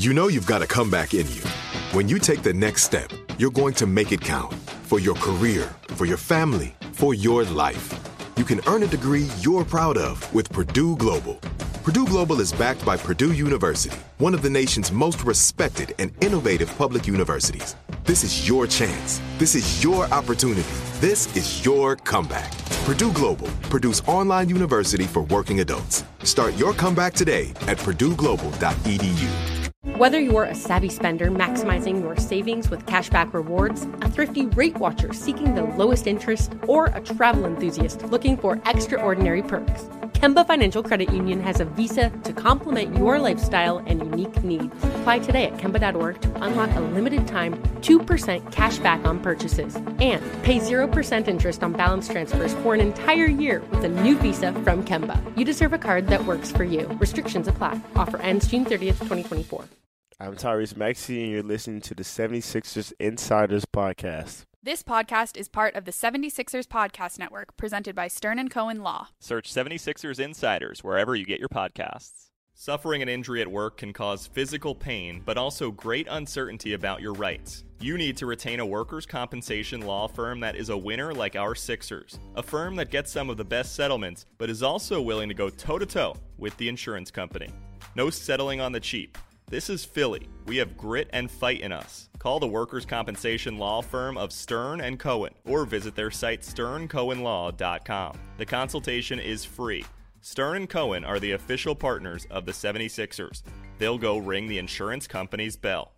You know you've got a comeback in you. When you take the next step, you're going to make it count. For your career, for your family, for your life. You can earn a degree you're proud of with Purdue Global. Purdue Global is backed by Purdue University, one of the nation's most respected and innovative public universities. This is your chance. This is your opportunity. This is your comeback. Purdue Global, Purdue's online university for working adults. Start your comeback today at purdueglobal.edu. Whether you're a savvy spender maximizing your savings with cashback rewards, a thrifty rate watcher seeking the lowest interest, or a travel enthusiast looking for extraordinary perks, Kemba Financial Credit Union has a visa to complement your lifestyle and unique needs. Apply today at Kemba.org to unlock a limited time 2% cash back on purchases and pay 0% interest on balance transfers for an entire year with a new visa from Kemba. You deserve a card that works for you. Restrictions apply. Offer ends June 30th, 2024. I'm Tyrese Maxey, and you're listening to the 76ers Insiders Podcast. This podcast is part of the 76ers Podcast Network, presented by Stern & Cohen Law. Search 76ers Insiders wherever you get your podcasts. Suffering an injury at work can cause physical pain, but also great uncertainty about your rights. You need to retain a workers' compensation law firm that is a winner like our Sixers. A firm that gets some of the best settlements, but is also willing to go toe-to-toe with the insurance company. No settling on the cheap. This is Philly. We have grit and fight in us. Call the workers' compensation law firm of Stern & Cohen or visit their site sterncohenlaw.com. The consultation is free. Stern & Cohen are the official partners of the 76ers. They'll go ring the insurance company's bell.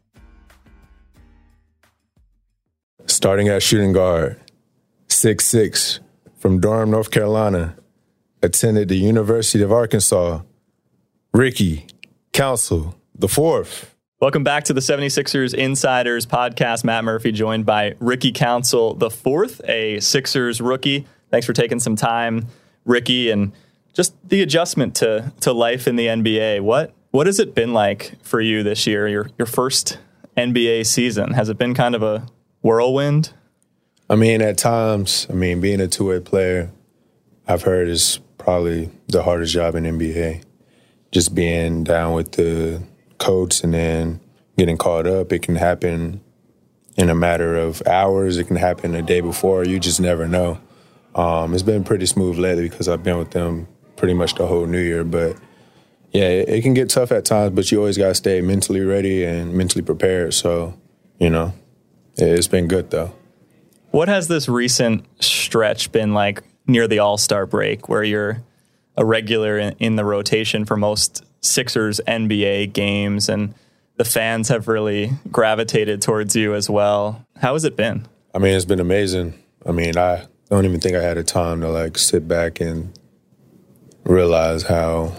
Starting at shooting guard, 6'6", from Durham, North Carolina, attended the University of Arkansas, Ricky Council the fourth. Welcome back to the 76ers Insiders Podcast. Matt Murphy joined by Ricky Council the fourth, a Sixers rookie. Thanks for taking some time, Ricky, and just the adjustment to life in the NBA. What has it been like for you this year, your first NBA season? Has it been kind of a whirlwind? I mean, at times, being a two-way player, I've heard is probably the hardest job in NBA. Just being down with the coach and then getting called up. It can happen in a matter of hours. It can happen a day before. You just never know. It's been pretty smooth lately because I've been with them pretty much the whole New Year. But, yeah, it can get tough at times, but you always got to stay mentally ready and mentally prepared. So, it's been good, though. What has this recent stretch been like near the All-Star break where you're a regular in the rotation for most Sixers NBA games, and the fans have really gravitated towards you as well? How has it been? It's been amazing. I don't even think I had a time to sit back and realize how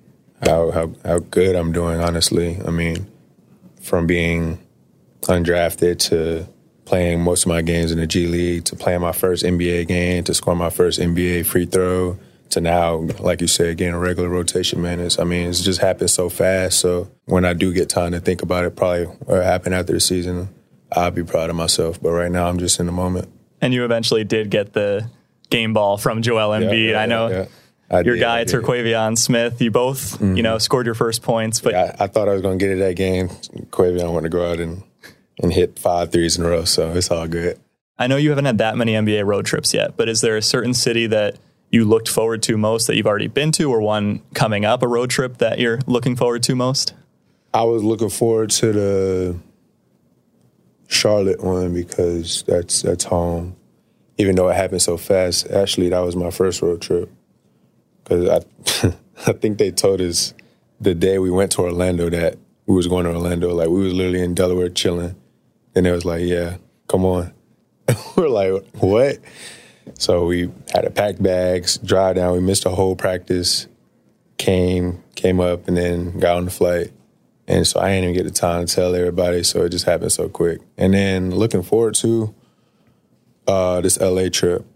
good I'm doing, honestly. From being undrafted to playing most of my games in the G League to playing my first NBA game to scoring my first NBA free throw to now, like you said, getting a regular rotation minutes. It's just happened so fast. So when I do get time to think about it, probably what happened after the season, I'll be proud of myself. But right now, I'm just in the moment. And you eventually did get the game ball from Joel Embiid. Yeah, I know your guy, Terquavion Smith, you both, scored your first points. But I thought I was going to get it that game. Quavion wanted to go out and hit 5 threes in a row, so it's all good. I know you haven't had that many NBA road trips yet, but is there a certain city that you looked forward to most that you've already been to, or one coming up, a road trip that you're looking forward to most? I was looking forward to the Charlotte one because that's home. Even though it happened so fast, actually, that was my first road trip. Because I think they told us the day we went to Orlando that we was going to Orlando. We was literally in Delaware chilling. And it was like, yeah, come on. We're like, what? So we had to pack bags, drive down. We missed a whole practice, came up, and then got on the flight. And so I didn't even get the time to tell everybody, so it just happened so quick. And then looking forward to this L.A. trip.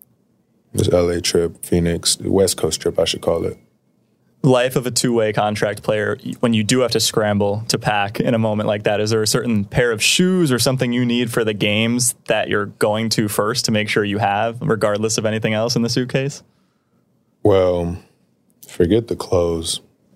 Phoenix, the West Coast trip, I should call it. Life of a two-way contract player, when you do have to scramble to pack in a moment like that, is there a certain pair of shoes or something you need for the games that you're going to first to make sure you have, regardless of anything else in the suitcase? Well, forget the clothes.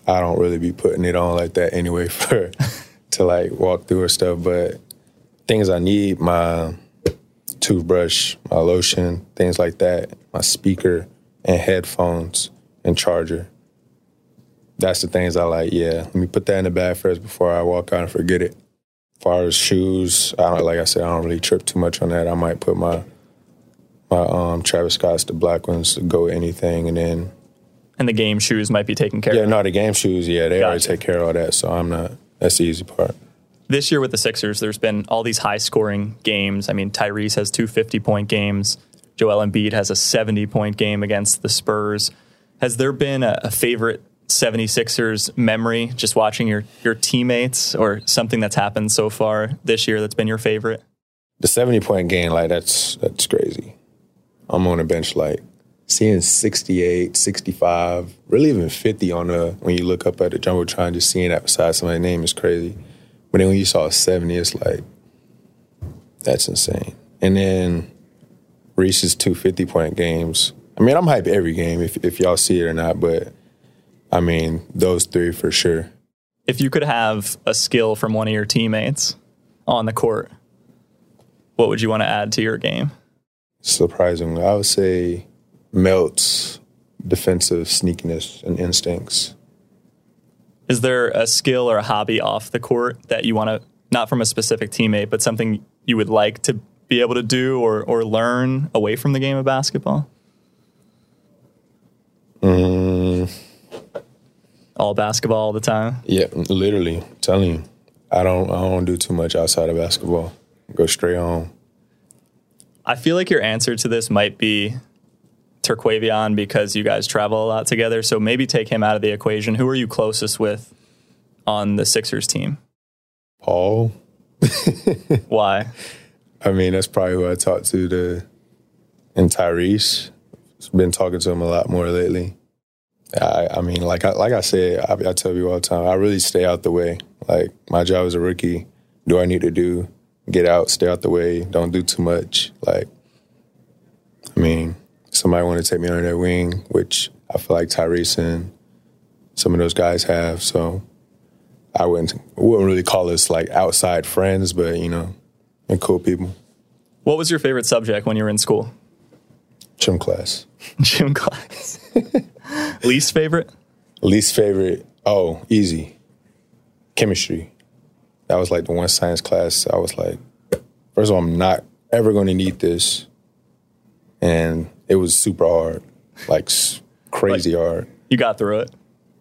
I don't really be putting it on like that anyway to like walk through or stuff. But things I need, my toothbrush, my lotion, things like that, my speaker and headphones and charger. That's the things I like. Yeah, let me put that in the bag first before I walk out and forget it. As far as shoes, like I said, I don't really trip too much on that. I might put my Travis Scott's, the black ones, to go with anything, and then. And the game shoes might be taken care of. Yeah, no, the game shoes, they already take care of all that, so I'm not. That's the easy part. This year with the Sixers, there's been all these high-scoring games. I mean, Tyrese has 2 50-point games. Joel Embiid has a 70-point game against the Spurs. Has there been a favorite 76ers memory, just watching your teammates, or something that's happened so far this year that's been your favorite? The 70-point game, like, that's crazy. I'm on the bench, like, seeing 68, 65, really even 50 when you look up at the Jumbotron, just seeing that beside somebody's name is crazy. But then when you saw 70, it's like, that's insane. And then Reese's 2 50-point games. I mean, I'm hyped every game if y'all see it or not, but I mean, those 3 for sure. If you could have a skill from one of your teammates on the court, what would you want to add to your game? Surprisingly, I would say Melt's defensive sneakiness and instincts. Is there a skill or a hobby off the court that you want to, not from a specific teammate, but something you would like to be able to do or learn away from the game of basketball? All basketball all the time? Yeah, literally. I'm telling you. I don't do too much outside of basketball. Go straight home. I feel like your answer to this might be Terquavion, because you guys travel a lot together. So maybe take him out of the equation. Who are you closest with on the Sixers team? Paul. Why? I mean, that's probably who I talked to. And Tyrese. Been talking to him a lot more lately. I mean, like I said, I tell you all the time, I really stay out the way. Like, my job as a rookie, do I need to do? Get out, stay out the way, don't do too much. Like, I mean, somebody want to take me under their wing, which I feel like Tyrese and some of those guys have. So I wouldn't really call us like outside friends, but, you know, and cool people. What was your favorite subject when you were in school? Gym class. Gym class. Least favorite? Least favorite, easy. Chemistry. That was like the one science class I was like, first of all, I'm not ever going to need this. And it was super hard, like crazy hard. You got through it.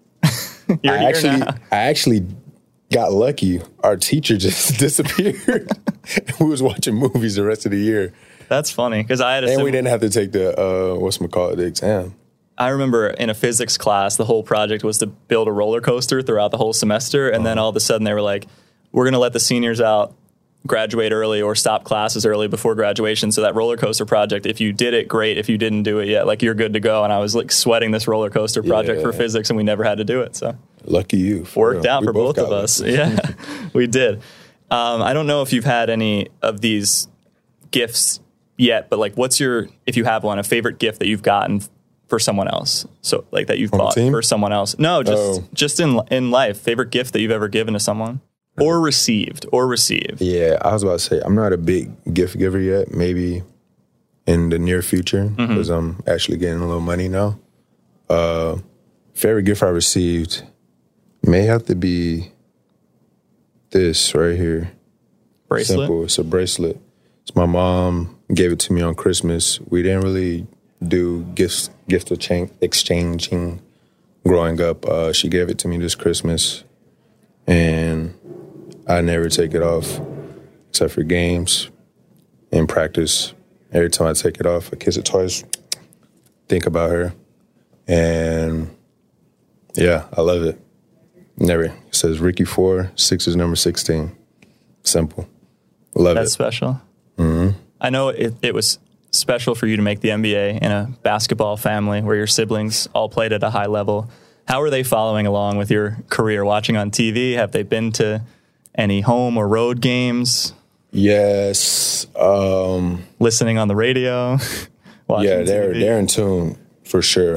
I actually got lucky. Our teacher just disappeared. We was watching movies the rest of the year. That's funny, because I had we didn't have to take the the exam. I remember in a physics class, the whole project was to build a roller coaster throughout the whole semester, and then all of a sudden they were like, we're going to let the seniors out, graduate early, or stop classes early before graduation. So that roller coaster project, if you did it, great. If you didn't do it yet, like, you're good to go. And I was like sweating this roller coaster project for physics, and we never had to do it. So lucky you. Worked out for both of us. Yeah, we did. I don't know if you've had any of these gifts yet, but like, what's if you have one, a favorite gift that you've gotten for someone else? So like that you've bought for someone else. No, just in life, favorite gift that you've ever given to someone or received. Yeah, I was about to say, I'm not a big gift giver yet, maybe in the near future, because I'm actually getting a little money now. Favorite gift I received may have to be this right here. Bracelet? Simple. It's a bracelet. It's my mom gave it to me on Christmas. We didn't really do gift exchanging growing up. She gave it to me this Christmas, and I never take it off except for games and practice. Every time I take it off, I kiss it twice, think about her, and yeah, I love it. Never. It says Ricky 4, Sixers number 16. Simple. Love it. That's special. Mm-hmm. I know it was special for you to make the NBA in a basketball family where your siblings all played at a high level. How are they following along with your career? Watching on TV? Have they been to any home or road games? Yes. Listening on the radio? Yeah, they're in tune for sure.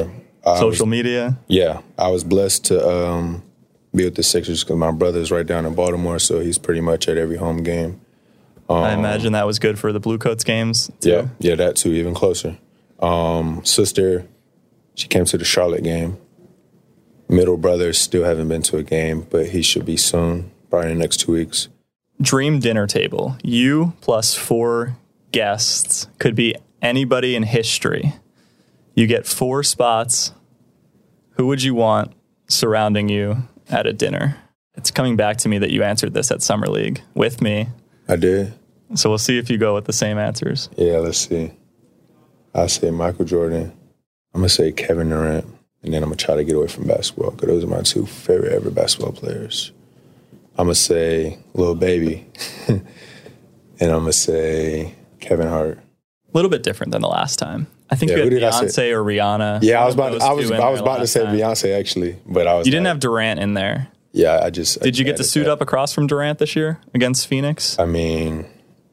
Social media? Yeah. I was blessed to be with the Sixers because my brother's right down in Baltimore, so he's pretty much at every home game. I imagine that was good for the Bluecoats games, too. Yeah, that too, even closer. Sister, she came to the Charlotte game. Middle brother still haven't been to a game, but he should be soon, probably in the next 2 weeks. Dream dinner table. You plus 4 guests. Could be anybody in history. You get 4 spots. Who would you want surrounding you at a dinner? It's coming back to me that you answered this at Summer League with me. I did. So we'll see if you go with the same answers. Yeah, let's see. I'll say Michael Jordan. I'm going to say Kevin Durant. And then I'm going to try to get away from basketball because those are my 2 favorite ever basketball players. I'm going to say Lil Baby. And I'm going to say Kevin Hart. A little bit different than the last time. I think you had Beyonce or Rihanna. Yeah, I was about to say Beyonce, actually. But I was. You didn't have Durant in there. Yeah, I just... Did you get to suit up across from Durant this year against Phoenix? I mean,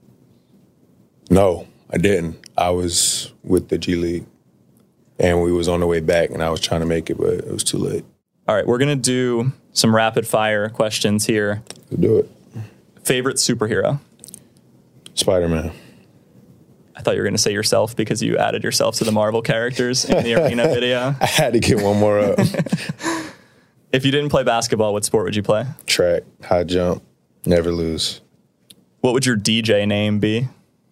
no, I didn't. I was with the G League. And we was on the way back, and I was trying to make it, but it was too late. All right, we're going to do some rapid-fire questions here. We'll do it. Favorite superhero? Spider-Man. I thought you were going to say yourself because you added yourself to the Marvel characters in the Arena video. I had to get one more up. If you didn't play basketball, what sport would you play? Track, high jump, never lose. What would your DJ name be?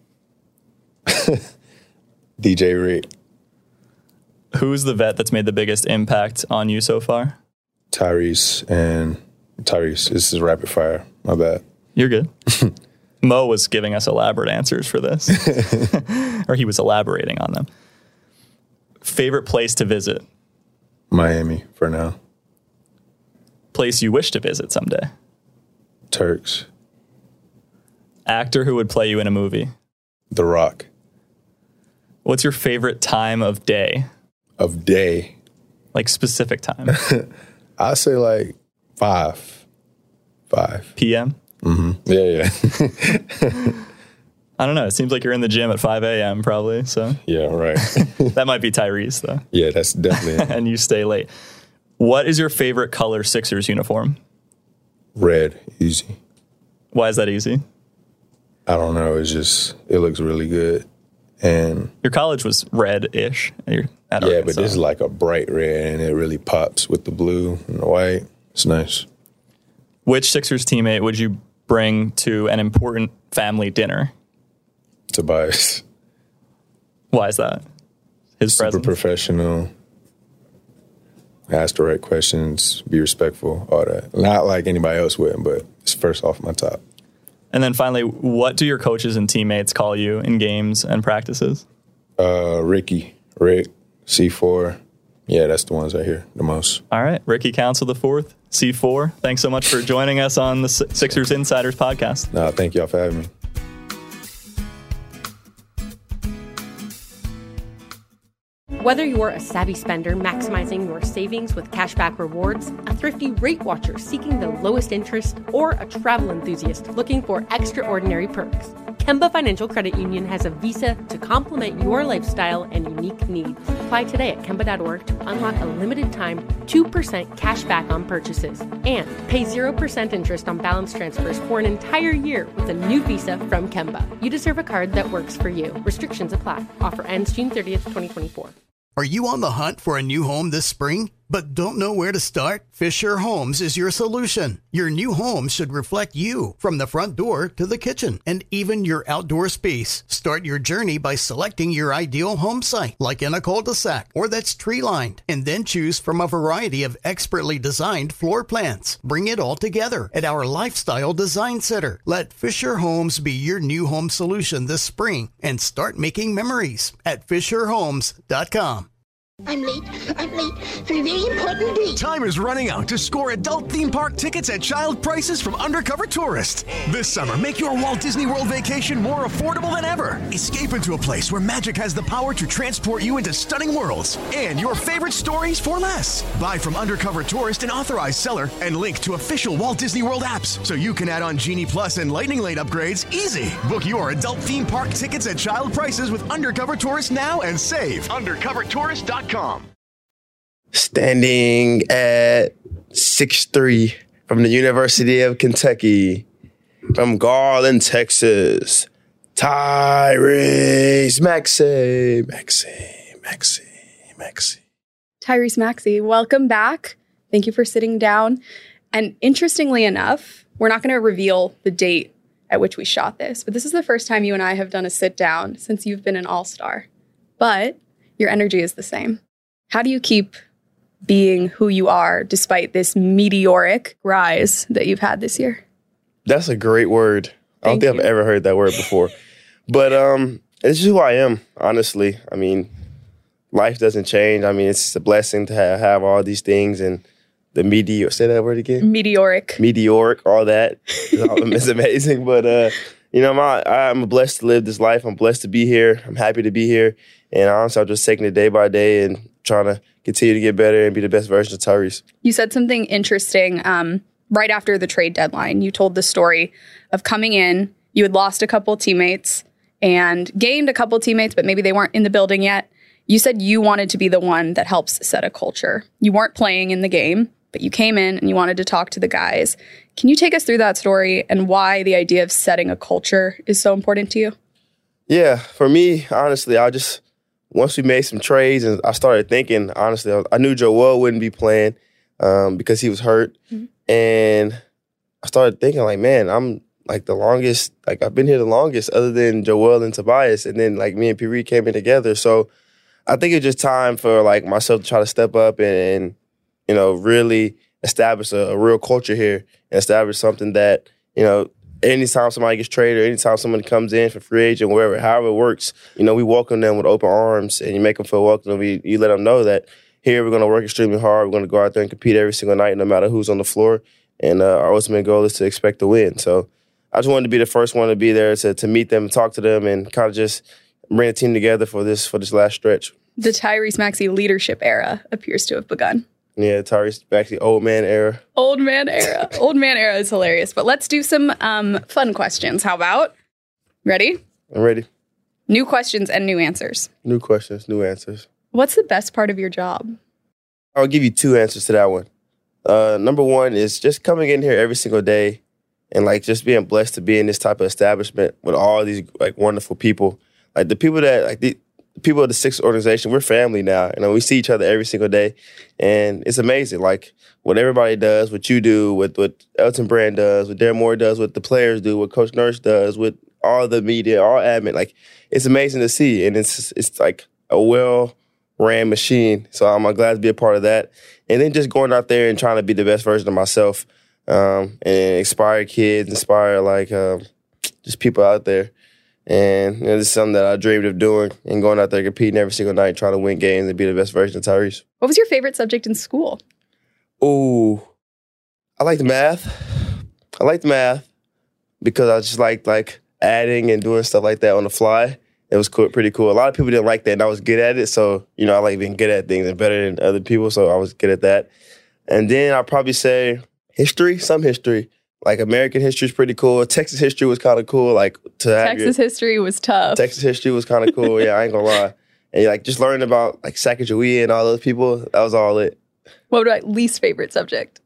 DJ Rick. Who's the vet that's made the biggest impact on you so far? Tyrese. This is rapid fire. My bad. You're good. Mo was giving us elaborate answers for this. Or he was elaborating on them. Favorite place to visit? Miami, for now. Place you wish to visit someday? Turks. Actor who would play you in a movie? The Rock. What's your favorite time of day? Of day? Like specific time? I'd say like 5 p.m.? Mm-hmm. Yeah. I don't know. It seems like you're in the gym at 5 a.m. probably. So yeah, right. That might be Tyrese, though. Yeah, that's definitely. And you stay late. What is your favorite color Sixers uniform? Red. Easy. Why is that easy? I don't know. It looks really good. And your college was red-ish. Yeah, but this is like a bright red, and it really pops with the blue and the white. It's nice. Which Sixers teammate would you bring to an important family dinner? Tobias. Why is that? His Super presence? Professional. Ask the right questions. Be respectful. All that. Not like anybody else would, but it's first off my top. And then finally, what do your coaches and teammates call you in games and practices? Rick, C4. Yeah, that's the ones I hear the most. All right. Ricky Council IV, C4. Thanks so much for joining us on the Sixers Insiders podcast. No, thank y'all for having me. Whether you're a savvy spender maximizing your savings with cashback rewards, a thrifty rate watcher seeking the lowest interest, or a travel enthusiast looking for extraordinary perks, Kemba Financial Credit Union has a visa to complement your lifestyle and unique needs. Apply today at Kemba.org to unlock a limited time 2% cash back on purchases and pay 0% interest on balance transfers for an entire year with a new visa from Kemba. You deserve a card that works for you. Restrictions apply. Offer ends June 30th, 2024. Are you on the hunt for a new home this spring, but don't know where to start? Fisher Homes is your solution. Your new home should reflect you, from the front door to the kitchen and even your outdoor space. Start your journey by selecting your ideal home site, like in a cul-de-sac or that's tree-lined, and then choose from a variety of expertly designed floor plans. Bring it all together at our Lifestyle Design Center. Let Fisher Homes be your new home solution this spring and start making memories at FisherHomes.com. I'm late for a very important date. Time is running out to score adult theme park tickets at child prices from Undercover Tourist. This summer, make your Walt Disney World vacation more affordable than ever. Escape into a place where magic has the power to transport you into stunning worlds and your favorite stories for less. Buy from Undercover Tourist, an authorized seller, and link to official Walt Disney World apps so you can add on Genie Plus and Lightning Lane upgrades easy. Book your adult theme park tickets at child prices with Undercover Tourist now and save. UndercoverTourist.com. Standing at 6'3" from the University of Kentucky, from Garland, Texas, Tyrese Maxey. Tyrese Maxey, welcome back. Thank you for sitting down. And interestingly enough, we're not going to reveal the date at which we shot this, but this is the first time you and I have done a sit down since you've been an all-star. But your energy is the same. How do you keep being who you are despite this meteoric rise that you've had this year? That's a great word. I don't think I've ever heard that word before. But it's just who I am, honestly. I mean, life doesn't change. I mean, it's a blessing to have all these things, and the say that word again? Meteoric, all that. It's amazing. But, I'm blessed to live this life. I'm blessed to be here. I'm happy to be here. And honestly, I'm just taking it day by day and trying to continue to get better and be the best version of Tyrese. You said something interesting right after the trade deadline. You told the story of coming in. You had lost a couple teammates and gained a couple teammates, but maybe they weren't in the building yet. You said you wanted to be the one that helps set a culture. You weren't playing in the game, but you came in and you wanted to talk to the guys. Can you take us through that story and why the idea of setting a culture is so important to you? Yeah, for me, honestly, once we made some trades and I started thinking, honestly, I knew Joel wouldn't be playing because he was hurt. Mm-hmm. And I started thinking like, man, I'm like the longest, like I've been here the longest other than Joel and Tobias. And then like me and Piri came in together. So I think it's just time for like myself to try to step up and really establish a real culture here and establish something that, anytime somebody gets traded or anytime somebody comes in for free agent, however it works, we welcome them with open arms and you make them feel welcome. You let them know that here we're going to work extremely hard. We're going to go out there and compete every single night no matter who's on the floor. And our ultimate goal is to expect to win. So I just wanted to be the first one to be there to meet them, talk to them, and kind of just bring the team together for this last stretch. The Tyrese Maxey leadership era appears to have begun. Yeah, Tyrese Maxey, old man era. Old man era. Old man era is hilarious. But let's do some fun questions. How about? Ready? I'm ready. New questions and new answers. New questions, new answers. What's the best part of your job? I'll give you two answers to that one. Number one is just coming in here every single day and like just being blessed to be in this type of establishment with all these like wonderful people. Like the people that like the people of the Sixers organization, we're family now. We see each other every single day, and it's amazing. Like what everybody does, what you do, what Elton Brand does, what Darren Moore does, what the players do, what Coach Nurse does, what all the media, all admin. Like it's amazing to see, and it's like a well-ran machine. So I'm glad to be a part of that. And then just going out there and trying to be the best version of myself, and inspire kids, inspire like just people out there. And this is something that I dreamed of doing and going out there competing every single night, trying to win games and be the best version of Tyrese. What was your favorite subject in school? Ooh, I liked math. Because I just liked like adding and doing stuff like that on the fly. It was cool, pretty cool. A lot of people didn't like that, and I was good at it. So, I like being good at things and better than other people, so I was good at that. And then I'll probably say some history. Like American history is pretty cool. Texas history was kind of cool. Like Texas history was tough. Texas history was kind of cool. Yeah, I ain't gonna lie. And like just learning about like Sacagawea and all those people, that was all it. What was my least favorite subject?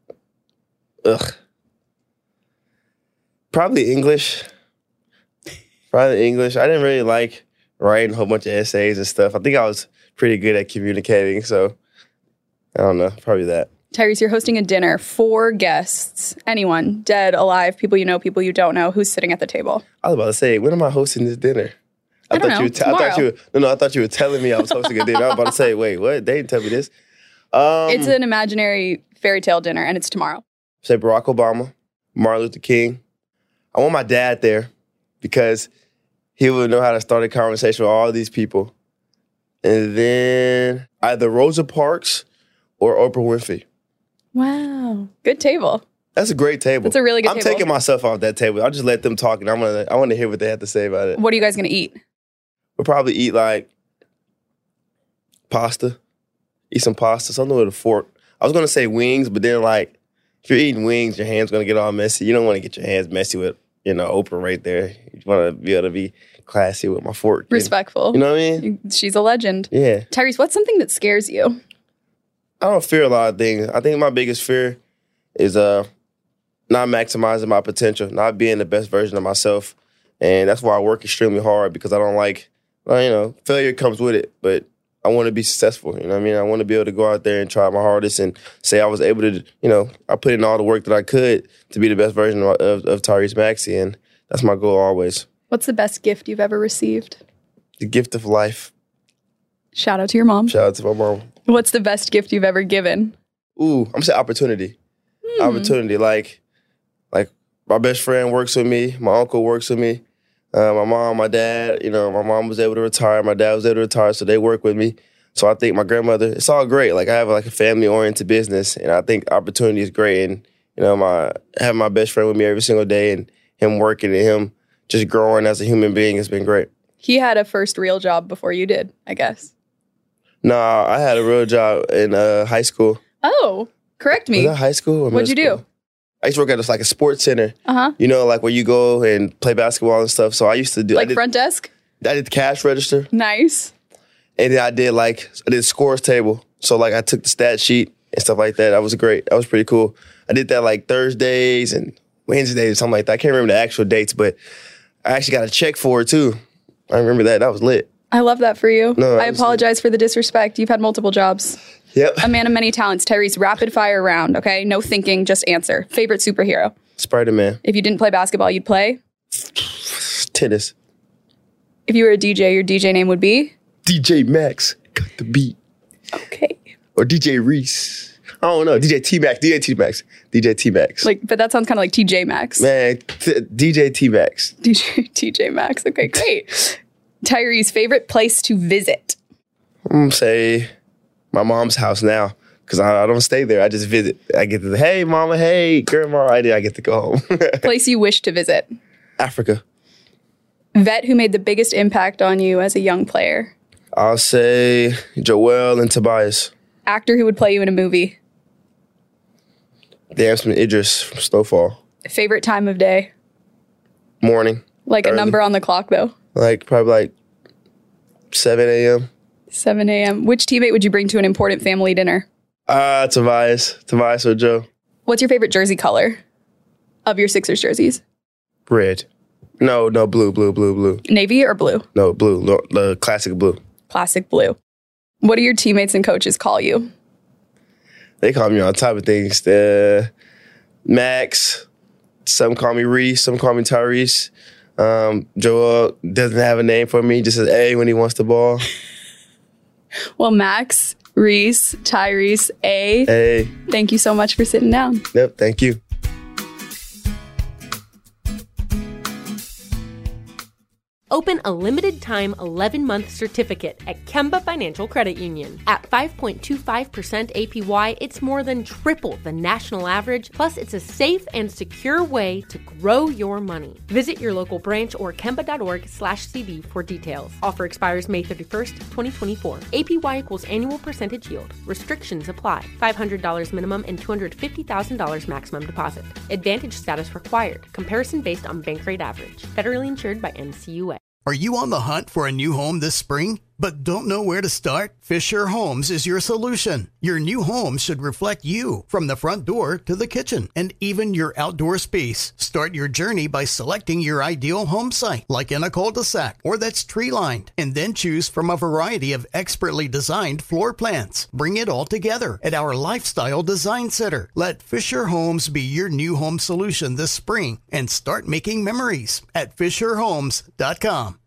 Probably English. I didn't really like writing a whole bunch of essays and stuff. I think I was pretty good at communicating. So I don't know, probably that. Tyrese, you're hosting a dinner for guests. Anyone, dead, alive, people you know, people you don't know. Who's sitting at the table? I was about to say, when am I hosting this dinner? I thought you were telling me I was hosting a dinner. I was about to say, wait, what? They didn't tell me this. It's an imaginary fairy tale dinner, and it's tomorrow. Say Barack Obama, Martin Luther King. I want my dad there because he would know how to start a conversation with all these people. And then either Rosa Parks or Oprah Winfrey. Wow. Good table. That's a great table. That's a really good table. I'm taking myself off that table. I'll just let them talk, and I want to hear what they have to say about it. What are you guys going to eat? We'll probably eat like pasta. Eat some pasta, something with a fork. I was going to say wings, but then like if you're eating wings, your hand's going to get all messy. You don't want to get your hands messy with, Oprah right there. You want to be able to be classy with my fork. Respectful. You know what I mean? She's a legend. Yeah. Tyrese, what's something that scares you? I don't fear a lot of things. I think my biggest fear is not maximizing my potential, not being the best version of myself. And that's why I work extremely hard, because I don't like, failure comes with it, but I want to be successful. You know what I mean? I want to be able to go out there and try my hardest and say I was able to, I put in all the work that I could to be the best version of Tyrese Maxey, and that's my goal always. What's the best gift you've ever received? The gift of life. Shout out to your mom. Shout out to my mom. What's the best gift you've ever given? Ooh, I'm going to say opportunity. Opportunity. Like my best friend works with me. My uncle works with me. My mom, my dad, my mom was able to retire. My dad was able to retire, so they work with me. So I think my grandmother, it's all great. Like, I have like a family-oriented business, and I think opportunity is great. And, having my best friend with me every single day, and him working and him just growing as a human being has been great. He had a first real job before you did, I guess. No, I had a real job in high school. Oh, correct me. Was that high school or What'd you do? I used to work at a sports center, where you go and play basketball and stuff. So I used to do front desk? I did the cash register. Nice. And then I did scores table. So I took the stat sheet and stuff like that. That was great. That was pretty cool. I did that Thursdays and Wednesdays or something like that. I can't remember the actual dates, but I actually got a check for it too. I remember that. That was lit. I love that for you. No, I apologize for the disrespect. You've had multiple jobs. Yep. A man of many talents. Tyrese, rapid fire round, okay? No thinking, just answer. Favorite superhero? Spider-Man. If you didn't play basketball, you'd play? Tennis. If you were a DJ, your DJ name would be? DJ Max. Got the beat. Okay. Or DJ Reese. I don't know. DJ T-Max. DJ T-Max. DJ T-Max. But that sounds kind of like TJ Maxx. Man, DJ T-Max. TJ Maxx. Okay, great. Tyrese, favorite place to visit? I'm going to say my mom's house now, because I don't stay there. I just visit. I get to, hey, mama, hey, grandma, I get to go home. Place you wish to visit? Africa. Vet who made the biggest impact on you as a young player? I'll say Joel and Tobias. Actor who would play you in a movie? Damson Idris from Snowfall. Favorite time of day? Morning. Like early. A number on the clock, though? Probably 7 a.m. 7 a.m. Which teammate would you bring to an important family dinner? Tobias. Tobias or Joe. What's your favorite jersey color of your Sixers jerseys? Red. No, blue. Navy or blue? No, blue. The classic blue. Classic blue. What do your teammates and coaches call you? They call me all type of things. Max. Some call me Reese. Some call me Tyrese. Joel doesn't have a name for me. Just says A when he wants the ball. Well, Max, Reese, Tyrese, A. Hey. Thank you so much for sitting down. Yep, thank you. Open a limited-time 11-month certificate at Kemba Financial Credit Union. At 5.25% APY, it's more than triple the national average, plus it's a safe and secure way to grow your money. Visit your local branch or kemba.org/CD for details. Offer expires May 31st, 2024. APY equals annual percentage yield. Restrictions apply. $500 minimum and $250,000 maximum deposit. Advantage status required. Comparison based on bank rate average. Federally insured by NCUA. Are you on the hunt for a new home this spring, but don't know where to start? Fisher Homes is your solution. Your new home should reflect you, from the front door to the kitchen, and even your outdoor space. Start your journey by selecting your ideal home site, like in a cul-de-sac or that's tree-lined, and then choose from a variety of expertly designed floor plans. Bring it all together at our Lifestyle Design Center. Let Fisher Homes be your new home solution this spring and start making memories at FisherHomes.com.